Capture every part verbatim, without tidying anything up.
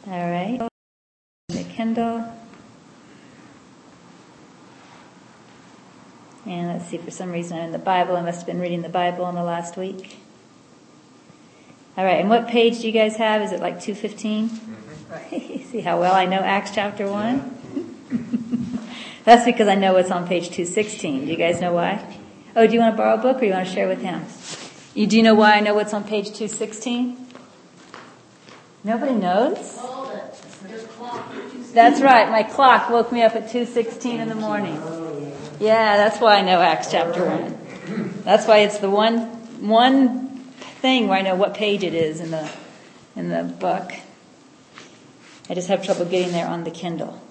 All right. The Kindle. And let's see, for some reason I'm in the Bible. I must have been reading the Bible in the last week. All right, and what page do you guys have? Is it like two fifteen? Mm-hmm. See how well I know Acts chapter one? Yeah. That's because I know it's on page two sixteen. Do you guys know why? Oh, do you want to borrow a book or you want to share with him? You, do you know why I know what's on page two sixteen? Nobody knows? That's right, my clock woke me up at two sixteen in the morning. Yeah, that's why I know Acts chapter one. That's why it's the one one thing where I know what page it is in the in the book. I just have trouble getting there on the Kindle.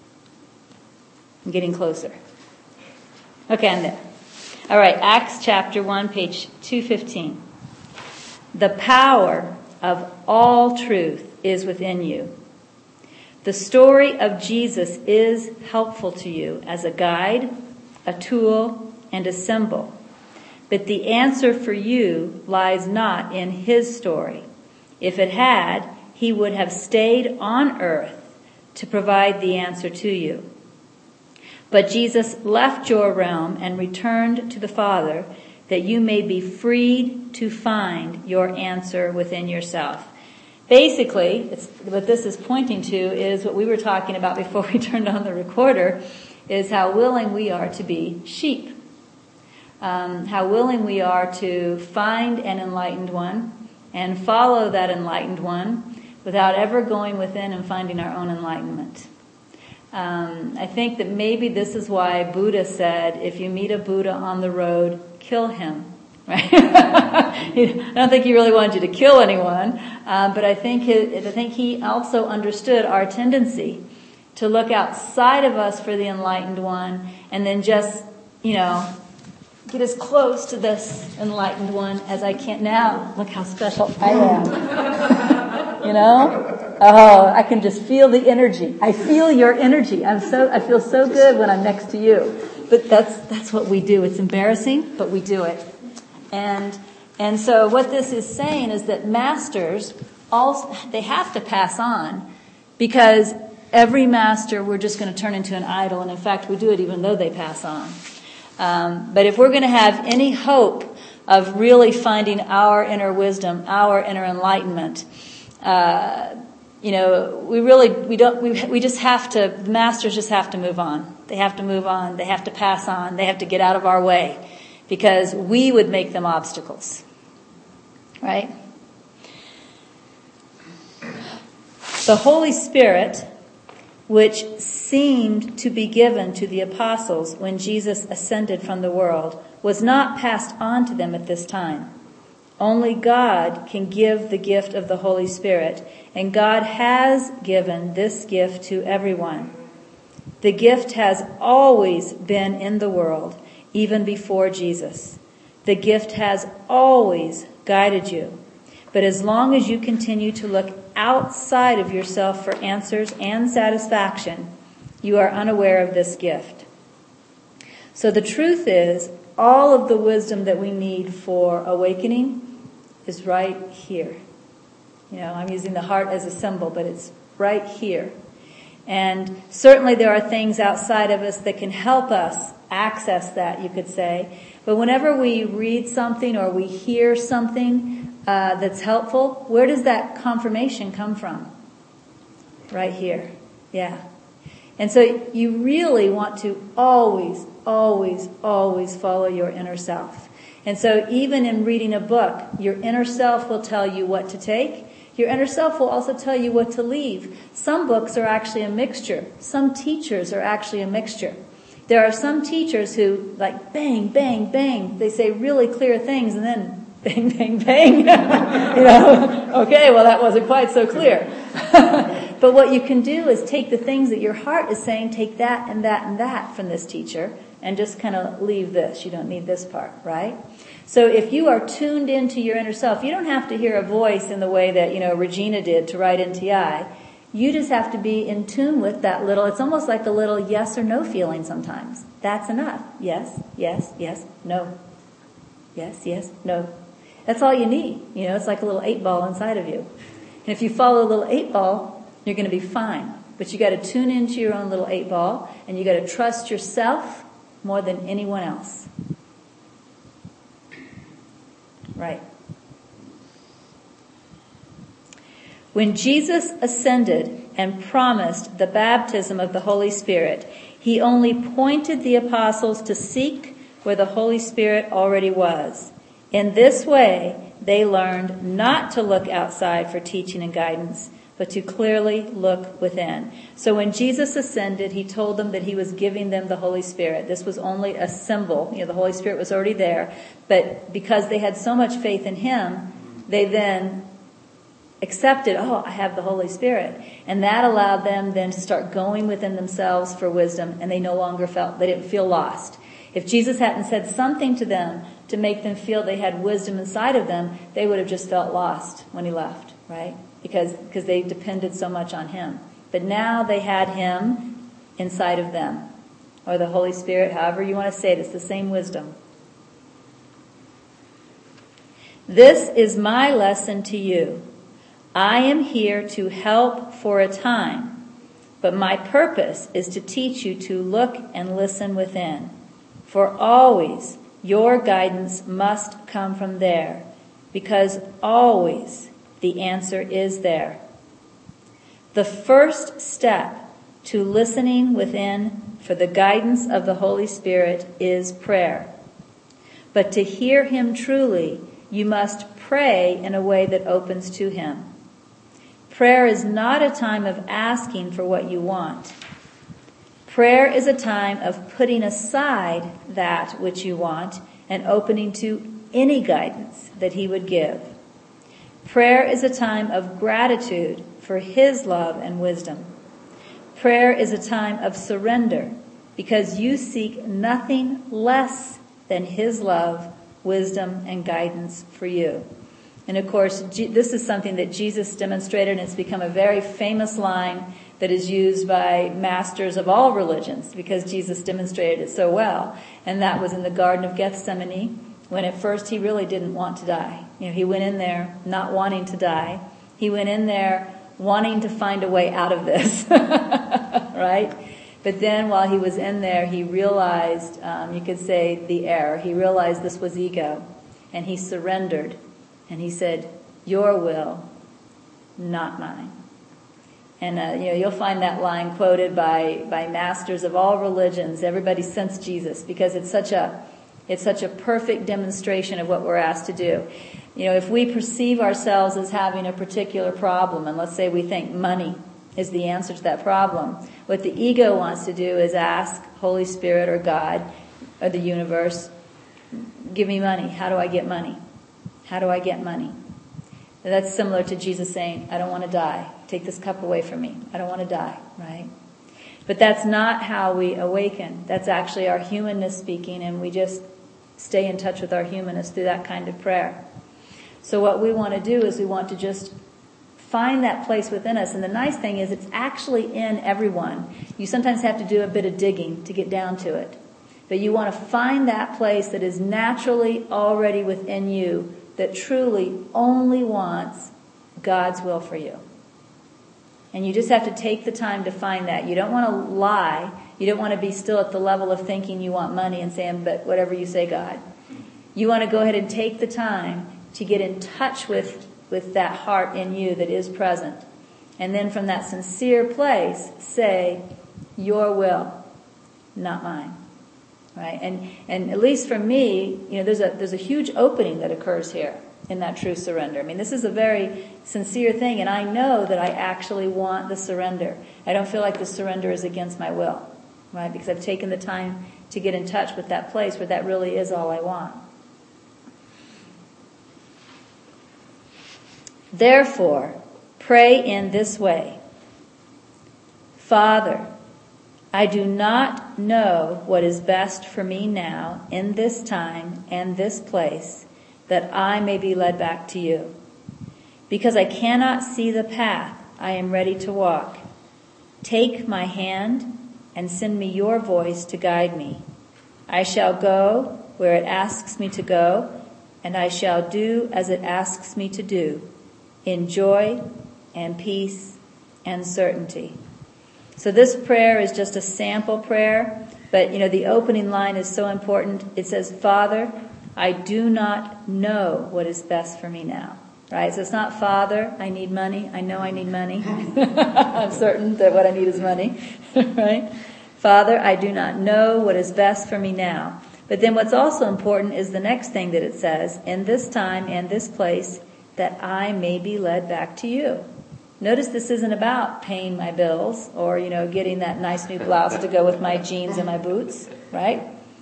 I'm getting closer. Okay, I'm there. All right, Acts chapter one, page two fifteen. The power of all truth is within you. The story of Jesus is helpful to you as a guide, a tool, and a symbol. But the answer for you lies not in his story. If it had, he would have stayed on earth to provide the answer to you. But Jesus left your realm and returned to the Father that you may be freed to find your answer within yourself. Basically, it's, what this is pointing to is what we were talking about before we turned on the recorder, is how willing we are to be sheep. Um, how willing we are to find an enlightened one and follow that enlightened one without ever going within and finding our own enlightenment. Um, I think that maybe this is why Buddha said, if you meet a Buddha on the road, kill him. Right? I don't think he really wanted you to kill anyone, uh, but I think it, I think he also understood our tendency to look outside of us for the enlightened one, and then just, you know, get as close to this enlightened one as I can. Now, look how special I am. You know? Oh, I can just feel the energy. I feel your energy. I'm so, I feel so good when I'm next to you. But that's, that's what we do. It's embarrassing, but we do it. And, and so what this is saying is that masters also, they have to pass on, because every master we're just going to turn into an idol. And in fact, we do it even though they pass on. Um, but if we're going to have any hope of really finding our inner wisdom, our inner enlightenment, uh, you know, we really, we don't, we, we just have to, the masters just have to move on. They have to move on. They have to pass on. They have to get out of our way, because we would make them obstacles. Right? The Holy Spirit, which seemed to be given to the apostles when Jesus ascended from the world, was not passed on to them at this time. Only God can give the gift of the Holy Spirit, and God has given this gift to everyone. The gift has always been in the world, even before Jesus. The gift has always guided you. But as long as you continue to look outside of yourself for answers and satisfaction, you are unaware of this gift. So the truth is, all of the wisdom that we need for awakening is right here. You know, I'm using the heart as a symbol, but it's right here. And certainly there are things outside of us that can help us access that, you could say. But whenever we read something or we hear something uh, that's helpful, where does that confirmation come from? Right here. Yeah. And so you really want to always, always, always follow your inner self. And so even in reading a book, your inner self will tell you what to take. Your inner self will also tell you what to leave. Some books are actually a mixture. Some teachers are actually a mixture. There are some teachers who, like, bang, bang, bang, they say really clear things, and then bang, bang, bang. You know, okay, well, that wasn't quite so clear. But what you can do is take the things that your heart is saying, take that and that and that from this teacher, and just kind of leave this. You don't need this part, right? So if you are tuned into your inner self, you don't have to hear a voice in the way that, you know, Regina did to write N T I. You just have to be in tune with that little, it's almost like a little yes or no feeling sometimes. That's enough. Yes, yes, yes, no. Yes, yes, no. That's all you need. You know, it's like a little eight ball inside of you. And if you follow a little eight ball, You're going to be fine. But you got to tune into your own little eight ball, and you got to trust yourself more than anyone else. Right. When Jesus ascended and promised the baptism of the Holy Spirit, he only pointed the apostles to seek where the Holy Spirit already was. In this way, they learned not to look outside for teaching and guidance, but to clearly look within. So when Jesus ascended, he told them that he was giving them the Holy Spirit. This was only a symbol. You know, the Holy Spirit was already there, but because they had so much faith in him, they then accepted, oh, I have the Holy Spirit. And that allowed them then to start going within themselves for wisdom, and they no longer felt, they didn't feel lost. If Jesus hadn't said something to them to make them feel they had wisdom inside of them, they would have just felt lost when he left, right? Because, because they depended so much on him. But now they had him inside of them. Or the Holy Spirit, however you want to say it, it's the same wisdom. This is my lesson to you. I am here to help for a time, but my purpose is to teach you to look and listen within. For always your guidance must come from there, because always the answer is there. The first step to listening within for the guidance of the Holy Spirit is prayer. But to hear him truly, you must pray in a way that opens to him. Prayer is not a time of asking for what you want. Prayer is a time of putting aside that which you want and opening to any guidance that he would give. Prayer is a time of gratitude for his love and wisdom. Prayer is a time of surrender because you seek nothing less than his love, wisdom, and guidance for you. And of course, this is something that Jesus demonstrated, and it's become a very famous line that is used by masters of all religions because Jesus demonstrated it so well. And that was in the Garden of Gethsemane, when at first he really didn't want to die. You know, he went in there not wanting to die. He went in there wanting to find a way out of this, right? But then while he was in there, he realized, um, you could say the error. He realized this was ego, and he surrendered. And he said, your will, not mine. And, uh, you know, you'll find that line quoted by, by masters of all religions, everybody since Jesus, because it's such a, it's such a perfect demonstration of what we're asked to do. You know, if we perceive ourselves as having a particular problem, and let's say we think money is the answer to that problem, what the ego wants to do is ask Holy Spirit or God or the universe, give me money. How do I get money? How do I get money? And that's similar to Jesus saying, I don't want to die. Take this cup away from me. I don't want to die, right? But that's not how we awaken. That's actually our humanness speaking, and we just stay in touch with our humanness through that kind of prayer. So what we want to do is we want to just find that place within us. And the nice thing is it's actually in everyone. You sometimes have to do a bit of digging to get down to it. But you want to find that place that is naturally already within you that truly only wants God's will for you. And you just have to take the time to find that. You don't want to lie. You don't want to be still at the level of thinking you want money and saying, but whatever you say, God. You want to go ahead and take the time to get in touch with, with that heart in you that is present. And then from that sincere place, say, your will, not mine. Right? And, and at least for me, you know, there's a, there's a huge opening that occurs here in that true surrender. I mean, this is a very sincere thing, and I know that I actually want the surrender. I don't feel like the surrender is against my will, right? Because I've taken the time to get in touch with that place where that really is all I want. Therefore, pray in this way. Father, I do not know what is best for me now in this time and this place, that I may be led back to you. Because I cannot see the path I am ready to walk. Take my hand and send me your voice to guide me. I shall go where it asks me to go, and I shall do as it asks me to do, in joy and peace and certainty. So this prayer is just a sample prayer, but you know, the opening line is so important. It says, Father, I do not know what is best for me now. Right? So it's not, Father, I need money. I know I need money. I'm certain that what I need is money. Right? Father, I do not know what is best for me now. But then what's also important is the next thing that it says, in this time and this place, that I may be led back to you. Notice this isn't about paying my bills or, you know, getting that nice new blouse to go with my jeans and my boots, right?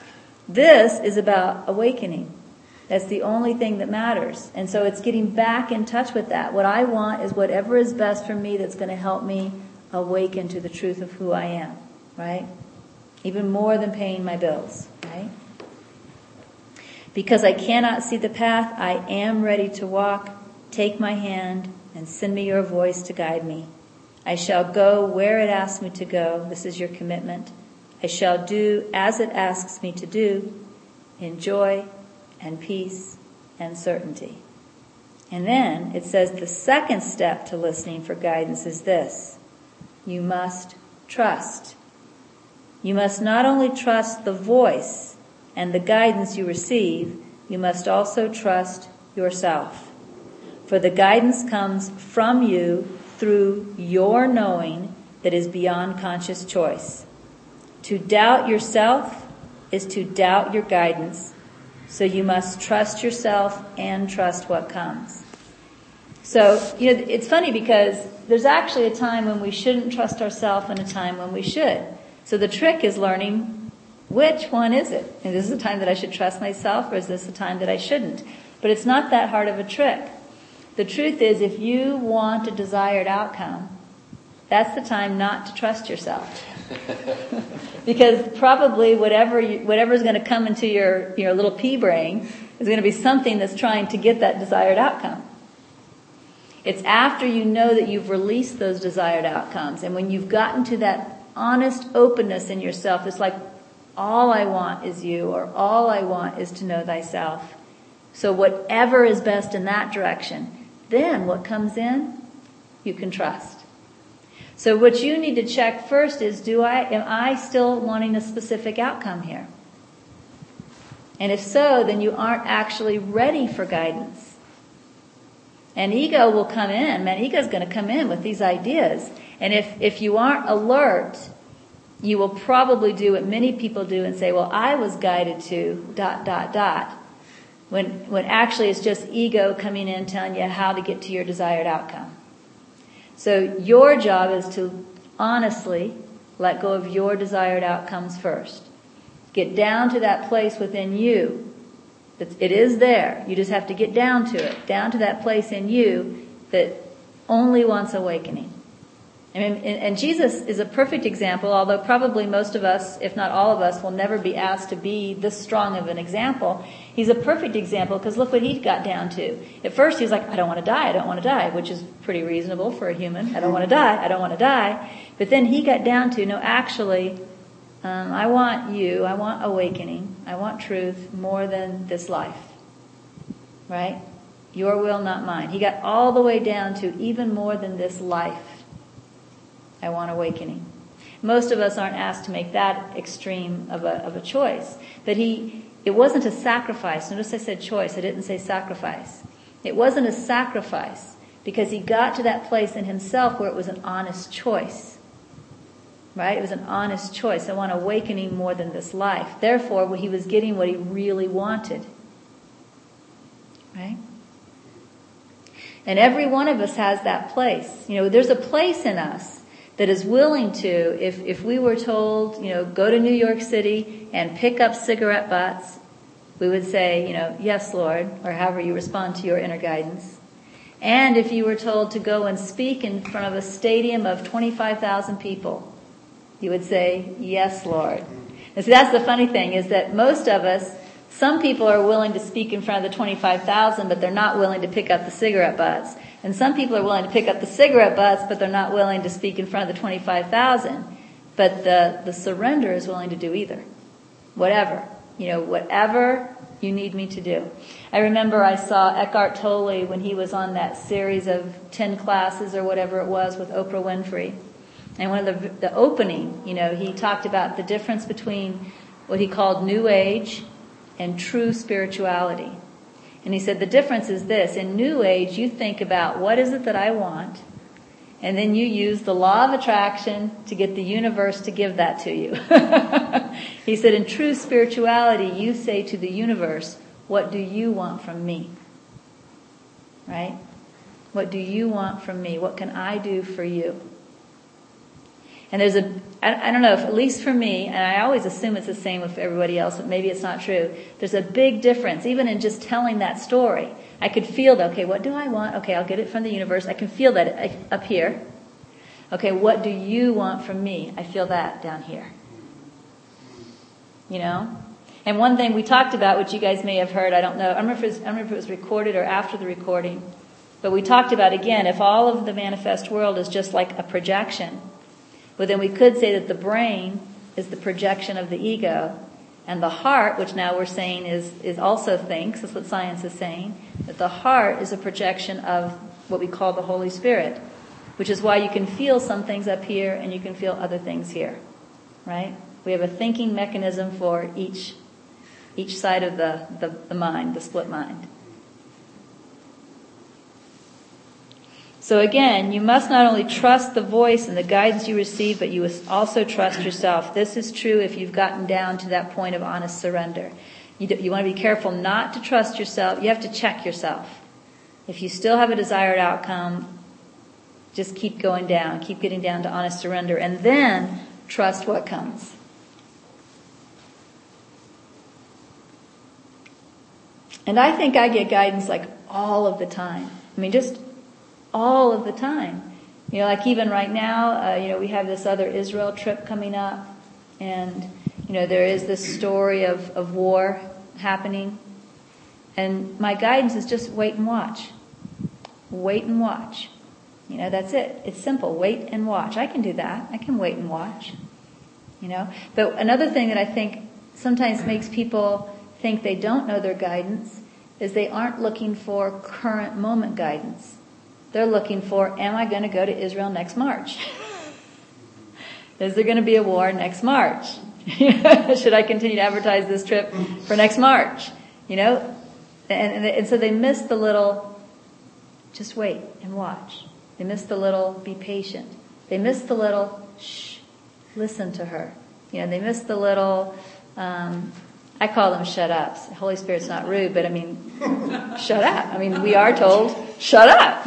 This is about awakening. That's the only thing that matters. And so it's getting back in touch with that. What I want is whatever is best for me that's going to help me awaken to the truth of who I am, right? Even more than paying my bills, right? Because I cannot see the path, I am ready to walk. Take my hand and send me your voice to guide me. I shall go where it asks me to go. This is your commitment. I shall do as it asks me to do, in joy and peace and certainty. And then it says the second step to listening for guidance is this. You must trust. You must not only trust the voice and the guidance you receive, you must also trust yourself. For the guidance comes from you through your knowing that is beyond conscious choice. To doubt yourself is to doubt your guidance, so you must trust yourself and trust what comes. So, you know, it's funny because there's actually a time when we shouldn't trust ourselves and a time when we should. So the trick is learning which one is it. And is this a time that I should trust myself or is this a time that I shouldn't? But it's not that hard of a trick. The truth is, if you want a desired outcome, that's the time not to trust yourself. Because probably whatever you, whatever is going to come into your, your little pea brain is going to be something that's trying to get that desired outcome. It's after you know that you've released those desired outcomes, and when you've gotten to that honest openness in yourself, it's like, all I want is you, or all I want is to know thyself. So whatever is best in that direction, then what comes in, you can trust. So what you need to check first is, do I, am I still wanting a specific outcome here? And if so, then you aren't actually ready for guidance. And ego will come in, man, ego's going to come in with these ideas. And if, if you aren't alert, you will probably do what many people do and say, well, I was guided to dot, dot, dot. When, when actually it's just ego coming in telling you how to get to your desired outcome. So your job is to honestly let go of your desired outcomes first. Get down to that place within you. It is there. You just have to get down to it. Down to that place in you that only wants awakening. I mean, and Jesus is a perfect example, although probably most of us, if not all of us, will never be asked to be this strong of an example. He's a perfect example because look what he got down to. At first he was like, I don't want to die, I don't want to die, which is pretty reasonable for a human. I don't want to die, I don't want to die. But then he got down to, no, actually, um, I want you, I want awakening, I want truth more than this life. Right? Your will, not mine. He got all the way down to even more than this life. I want awakening. Most of us aren't asked to make that extreme of a, of a choice. But he, it wasn't a sacrifice. Notice I said choice. I didn't say sacrifice. It wasn't a sacrifice because he got to that place in himself where it was an honest choice. Right? It was an honest choice. I want awakening more than this life. Therefore, he was getting what he really wanted. Right? And every one of us has that place. You know, there's a place in us that is willing to, if, if we were told, you know, go to New York City and pick up cigarette butts, we would say, you know, yes, Lord, or however you respond to your inner guidance. And if you were told to go and speak in front of a stadium of twenty-five thousand people, you would say, yes, Lord. And so that's the funny thing, is that most of us, some people are willing to speak in front of the twenty-five thousand, but they're not willing to pick up the cigarette butts. And some people are willing to pick up the cigarette butts, but they're not willing to speak in front of the twenty-five thousand. But the, the surrender is willing to do either. Whatever. You know, whatever you need me to do. I remember I saw Eckhart Tolle when he was on that series of ten classes or whatever it was with Oprah Winfrey. And one of the, the opening, you know, he talked about the difference between what he called New Age and true spirituality. And he said the difference is this. In New Age, you think about what is it that I want, and then you use the law of attraction to get the universe to give that to you. He said in true spirituality, you say to the universe, what do you want from me? Right? What do you want from me? What can I do for you? And there's a, I, I don't know, if, at least for me, and I always assume it's the same with everybody else, but maybe it's not true. There's a big difference, even in just telling that story. I could feel that, okay, what do I want? Okay, I'll get it from the universe. I can feel that up here. Okay, what do you want from me? I feel that down here. You know? And one thing we talked about, which you guys may have heard, I don't know, I don't remember if it was, I don't remember if it was recorded or after the recording, but we talked about, again, if all of the manifest world is just like a projection, well, then we could say that the brain is the projection of the ego, and the heart, which now we're saying is, is also thinks, that's what science is saying, that the heart is a projection of what we call the Holy Spirit, which is why you can feel some things up here and you can feel other things here, right? We have a thinking mechanism for each each side of the, the, the mind, the split mind. So again, you must not only trust the voice and the guidance you receive, but you must also trust yourself. This is true if you've gotten down to that point of honest surrender. You, do, you want to be careful not to trust yourself. You have to check yourself. If you still have a desired outcome, just keep going down, keep getting down to honest surrender, and then trust what comes. And I think I get guidance like all of the time. I mean, just all of the time. You know, like even right now, uh, you know, we have this other Israel trip coming up, and, you know, there is this story of, of war happening. And my guidance is just wait and watch. Wait and watch. You know, that's it. It's simple. Wait and watch. I can do that. I can wait and watch. You know, but another thing that I think sometimes makes people think they don't know their guidance is they aren't looking for current moment guidance. They're looking for, am I going to go to Israel next March? Is there going to be a war next March? Should I continue to advertise this trip for next March? You know, and, and, and so they miss the little, just wait and watch. They miss the little, be patient. They miss the little, shh, listen to her. You know, they miss the little, um, I call them shut ups. The Holy Spirit's not rude, but I mean, shut up. I mean, we are told, shut up.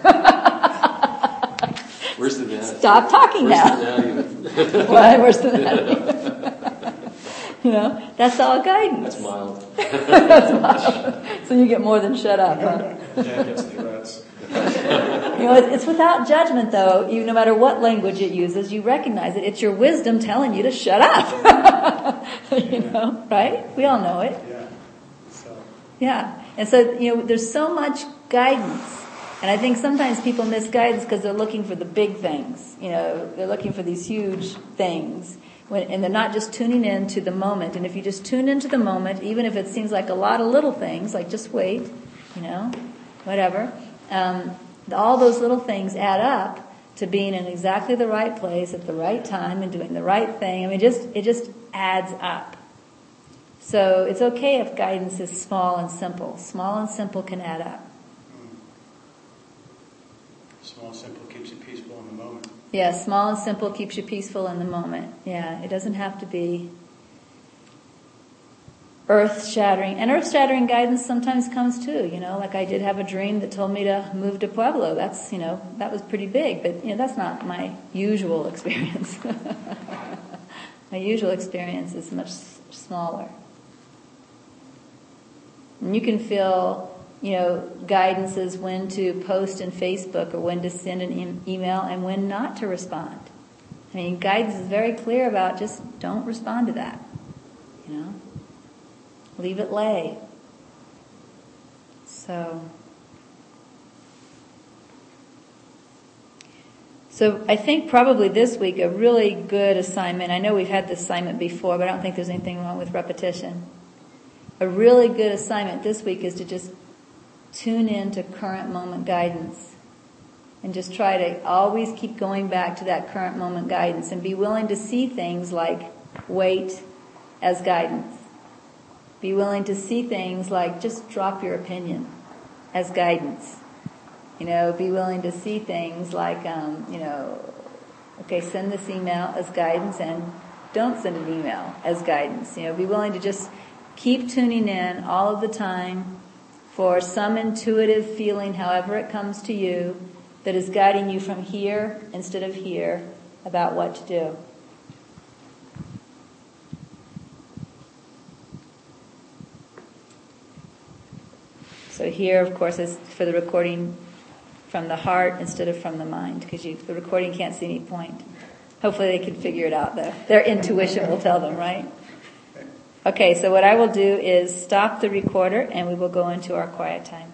Where's the dad? Stop talking Where's now. The dad Why? Where's the dad? You know, that's all guidance. That's mild. That's mild. So you get more than shut up, huh? Dad gets the threats. You know, it's without judgment, though. You, no matter what language it uses, you recognize it. It's your wisdom telling you to shut up. You know, right? We all know it. Yeah. So. Yeah. And so, you know, there's so much guidance. And I think sometimes people miss guidance because they're looking for the big things. You know, they're looking for these huge things. When, and they're not just tuning in to the moment. And if you just tune into the moment, even if it seems like a lot of little things, like just wait, you know, whatever, um, all those little things add up to being in exactly the right place at the right time and doing the right thing. I mean, just it just adds up. So it's okay if guidance is small and simple. Small and simple can add up. Small and simple keeps you peaceful in the moment. Yeah, small and simple keeps you peaceful in the moment. Yeah, it doesn't have to be earth-shattering. And earth-shattering guidance sometimes comes too, you know, like I did have a dream that told me to move to Pueblo. That's, you know, that was pretty big, but, you know, that's not my usual experience. My usual experience is much smaller. And you can feel, you know, guidances when to post in Facebook or when to send an e- email and when not to respond. I mean, guidance is very clear about just don't respond to that, you know. Leave it lay. So, so I think probably this week a really good assignment. I know we've had this assignment before, but I don't think there's anything wrong with repetition. a really good assignment this week is to just tune in to current moment guidance and just try to always keep going back to that current moment guidance and be willing to see things like wait as guidance. Be willing to see things like just drop your opinion as guidance. You know, be willing to see things like, um, you know, okay, send this email as guidance and don't send an email as guidance. You know, be willing to just keep tuning in all of the time for some intuitive feeling, however it comes to you, that is guiding you from here instead of here about what to do. So here, of course, is for the recording from the heart instead of from the mind, because you, the recording can't see any point. Hopefully they can figure it out, though. Their intuition will tell them, right? Okay, so what I will do is stop the recorder and we will go into our quiet time.